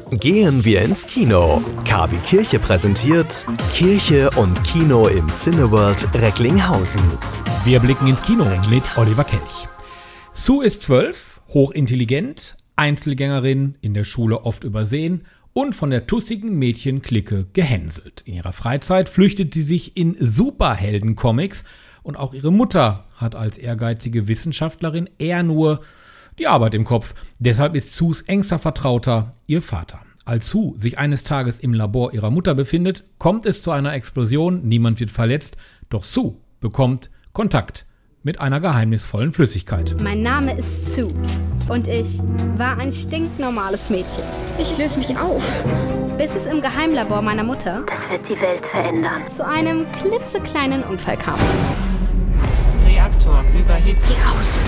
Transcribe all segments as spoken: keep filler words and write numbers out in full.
Gehen wir ins Kino. K wie Kirche präsentiert Kirche und Kino im Cineworld Recklinghausen. Wir blicken ins Kino mit Oliver Kelch. Sue ist zwölf, hochintelligent, Einzelgängerin, in der Schule oft übersehen und von der tussigen Mädchenklicke gehänselt. In ihrer Freizeit flüchtet sie sich in Superhelden-Comics und auch ihre Mutter hat als ehrgeizige Wissenschaftlerin eher nur die Arbeit im Kopf. Deshalb ist Sues engster Vertrauter ihr Vater. Als Sue sich eines Tages im Labor ihrer Mutter befindet, kommt es zu einer Explosion, niemand wird verletzt, doch Sue bekommt Kontakt mit einer geheimnisvollen Flüssigkeit. Mein Name ist Sue und ich war ein stinknormales Mädchen. Ich löse mich auf. Bis es im Geheimlabor meiner Mutter, das wird die Welt verändern, zu einem klitzekleinen Unfall kam. Reaktor überhitzt. Geh raus.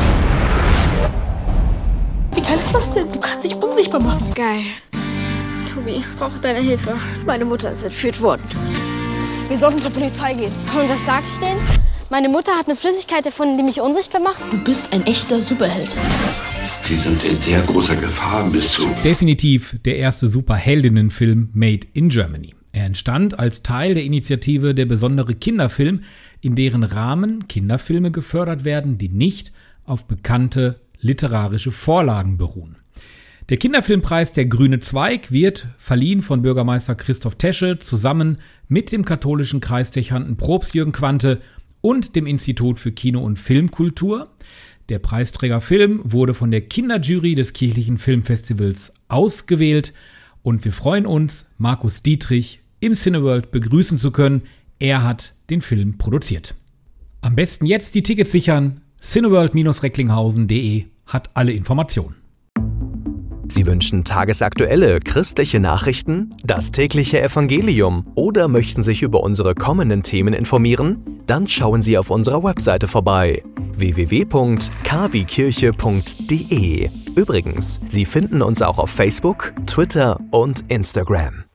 Wie geil ist das denn? Du kannst dich unsichtbar machen. Geil. Tobi, ich brauche deine Hilfe. Meine Mutter ist entführt worden. Wir sollten zur Polizei gehen. Und was sag ich denen? Meine Mutter hat eine Flüssigkeit erfunden, die mich unsichtbar macht. Du bist ein echter Superheld. Sie sind in sehr großer Gefahr, Miss Sue. Definitiv der erste Superheldinnenfilm Made in Germany. Er entstand als Teil der Initiative Der besondere Kinderfilm, in deren Rahmen Kinderfilme gefördert werden, die nicht auf bekannte literarische Vorlagen beruhen. Der Kinderfilmpreis Der grüne Zweig wird verliehen von Bürgermeister Christoph Tesche zusammen mit dem katholischen Kreisdechanten Propst Jürgen Quante und dem Institut für Kino- und Filmkultur. Der Preisträgerfilm wurde von der Kinderjury des kirchlichen Filmfestivals ausgewählt und wir freuen uns, Markus Dietrich im Cineworld begrüßen zu können. Er hat den Film produziert. Am besten jetzt die Tickets sichern. cineworld Bindestrich recklinghausen punkt de hat alle Informationen. Sie wünschen tagesaktuelle christliche Nachrichten, das tägliche Evangelium oder möchten sich über unsere kommenden Themen informieren? Dann schauen Sie auf unserer Webseite vorbei w w w punkt k wie kirche punkt de. Übrigens, Sie finden uns auch auf Facebook, Twitter und Instagram.